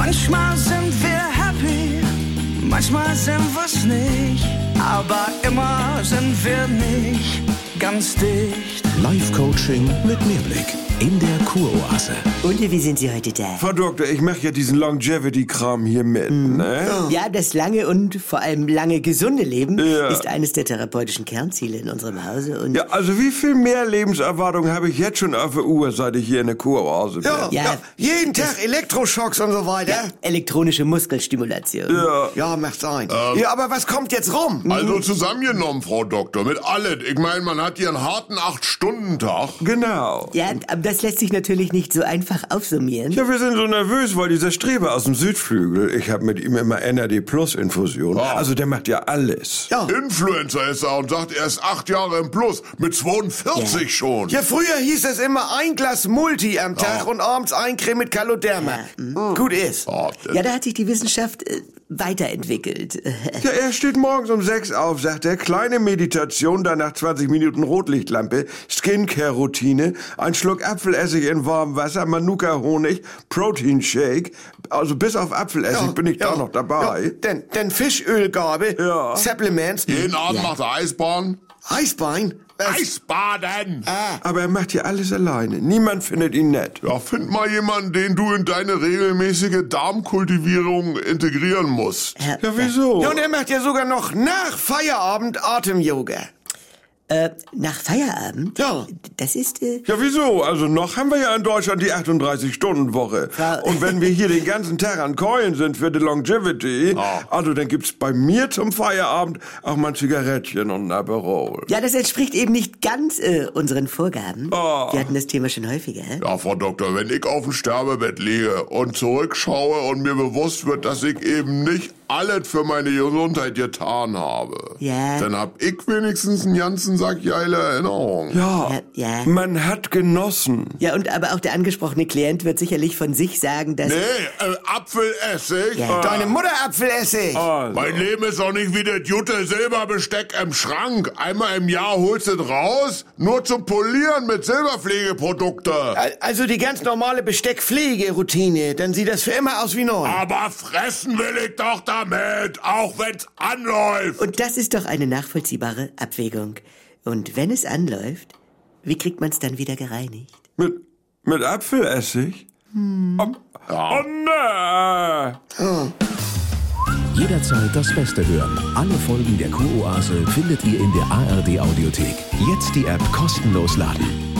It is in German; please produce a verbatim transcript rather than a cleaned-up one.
Manchmal sind wir happy, manchmal sind wir's nicht, aber immer sind wir nicht ganz dicht. Live-Coaching mit Mehrblick in der Kuroase. Und wie sind Sie heute da? Frau Doktor, ich mache ja diesen Longevity-Kram hier mit, mhm. ne? Ja, das lange und vor allem lange gesunde Leben ja. ist eines der therapeutischen Kernziele in unserem Hause. Und ja, also wie viel mehr Lebenserwartung habe ich jetzt schon auf der Uhr, seit ich hier in der Kuroase bin? Ja, ja, Ja. jeden Tag Elektroschocks und so weiter. ja, elektronische Muskelstimulation. Ja. Ja, macht sein. Ja, aber was kommt jetzt rum? Also zusammengenommen, Frau Doktor, mit allem. Ich meine, man hat hier einen harten acht-Stunden-Tag. Genau. Ja, aber das lässt sich natürlich nicht so einfach aufsummieren. Ja, wir sind so nervös, weil dieser Streber aus dem Südflügel, ich habe mit ihm immer N R D-Plus-Infusion. Ah. Also der macht ja alles. Ja. Influencer ist er und sagt, er ist acht Jahre im Plus, mit zweiundvierzig Ja. schon. Ja, früher hieß es immer ein Glas Multi am Tag Ja. und abends ein Creme mit Caloderma. Mhm. Gut ist. Ah, Ja, da hat sich die Wissenschaft äh, weiterentwickelt. Ja, er steht morgens um sechs auf, sagt er, kleine Meditation, danach zwanzig Minuten Rotlichtlampe, Skincare-Routine, ein Schluck Apfelessig in warmem Wasser, Manuka-Honig, Protein-Shake, also bis auf Apfelessig bin ich da noch dabei. Ja, denn, denn Fischölgabe, Ja. Supplements, Jeden Abend macht er Eisbahn. Eisbein. Was? Eisbaden! Aber er macht hier alles alleine. Niemand findet ihn nett. Ja, find mal jemanden, den du in deine regelmäßige Darmkultivierung integrieren musst. Ja, Ja, wieso? Ja, und er macht ja sogar noch nach Feierabend Atem-Yoga. Äh, nach Feierabend? Ja. Das ist, äh, Ja, wieso? Also noch haben wir ja in Deutschland die achtunddreißig-Stunden-Woche. Frau- Und wenn wir hier den ganzen Tag an Keulen sind für die Longevity, also dann gibt's bei mir zum Feierabend auch mal ein Zigarettchen und ein Aperol. ja, das entspricht eben nicht ganz äh, unseren Vorgaben. Oh. Wir hatten das Thema schon häufiger. Ja, Frau Doktor, wenn ich auf dem Sterbebett liege und zurückschaue und mir bewusst wird, dass ich eben nicht alles für meine Gesundheit getan habe, Ja. dann hab ich wenigstens einen ganzen Sack geile Erinnerungen. Ja, Ja, ja. man hat genossen. Ja, und aber auch der angesprochene Klient wird sicherlich von sich sagen, dass... Nee, äh, Apfelessig? Ja. Deine Mutter Apfelessig. Also. Mein Leben ist doch nicht wie das gute Silberbesteck im Schrank. Einmal im Jahr holst du es raus, nur zum Polieren mit Silberpflegeprodukte. Al- Also die ganz normale Besteckpflegeroutine, dann sieht das für immer aus wie neu. Aber fressen will ich doch damit, auch wenn's anläuft. Und das ist doch eine nachvollziehbare Abwägung. Und wenn es anläuft, wie kriegt man es dann wieder gereinigt? Mit, mit Apfelessig? Oh, oh nee. Jederzeit das Beste hören. Alle Folgen der Kuroase findet ihr in der A R D Audiothek. Jetzt die App kostenlos laden.